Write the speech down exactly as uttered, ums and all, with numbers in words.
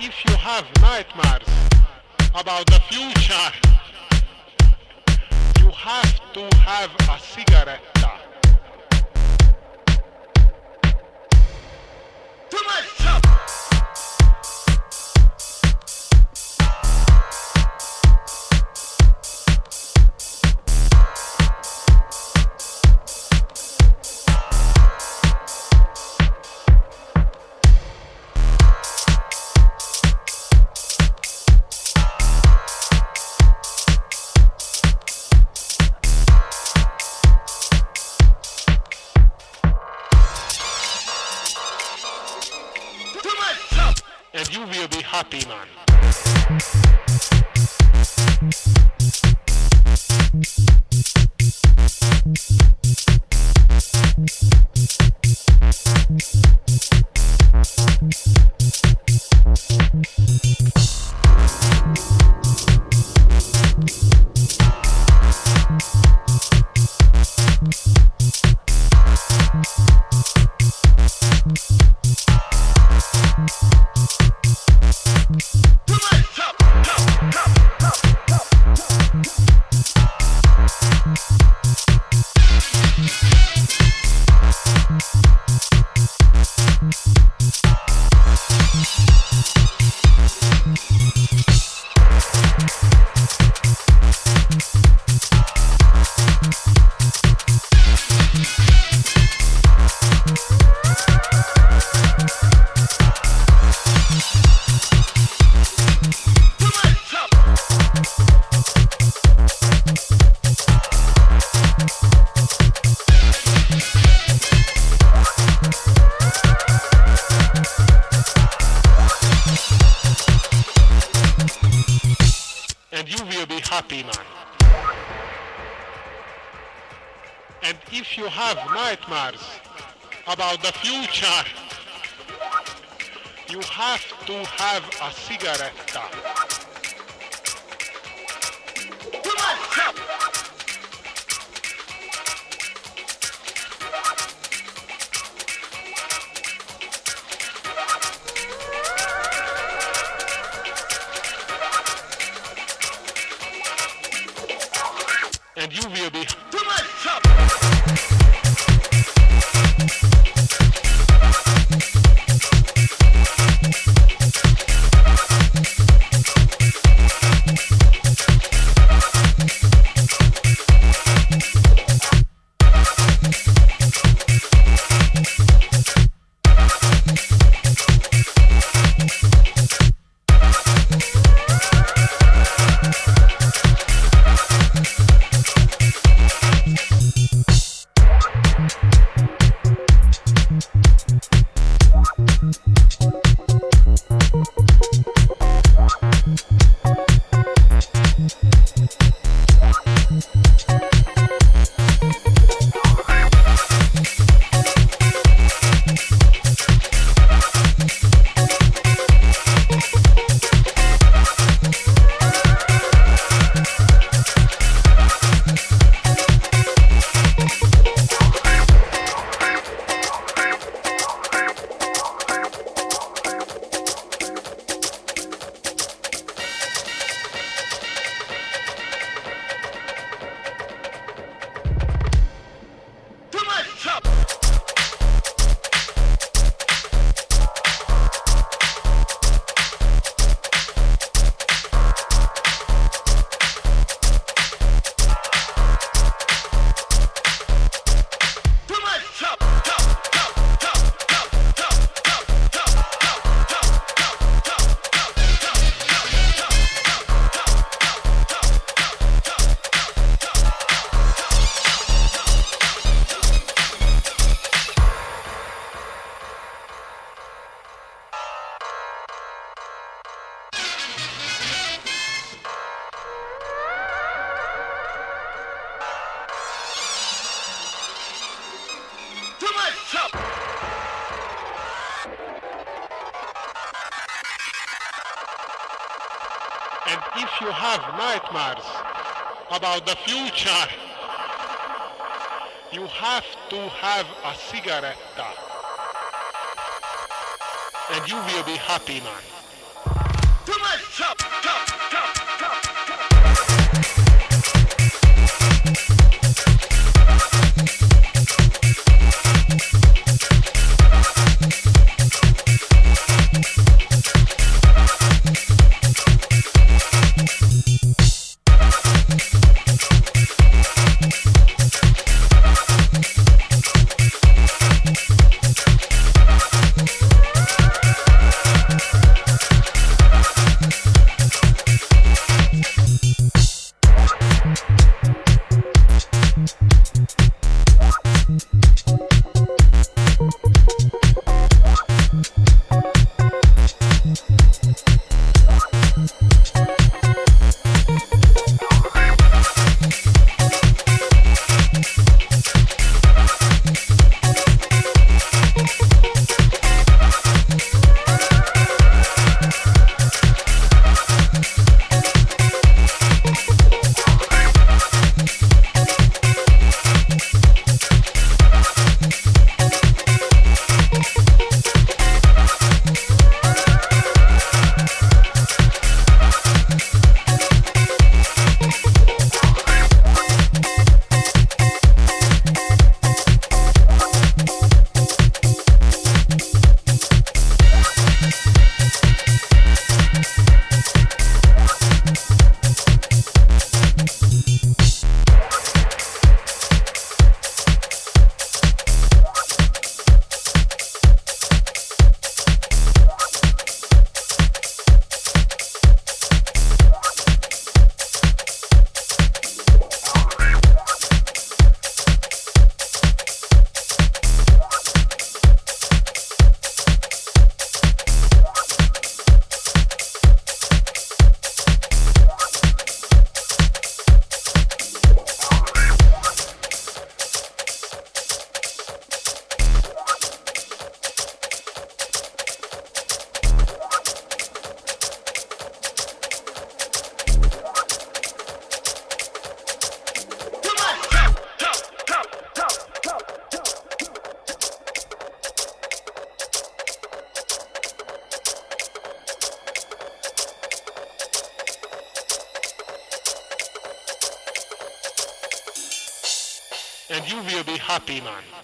if you have nightmares about the future, you have to have a cigarette. Too much stuff. And you will be happy, man. And you will be happy, man. And if you have nightmares about the future, you have to have a cigarette. Too much stuff. And you will be Too much stuff. And if you have nightmares about the future, you have to have a cigarette. And you will be happy, man. Too much chop, chop, chop, chop, chop. And you will be happy, man.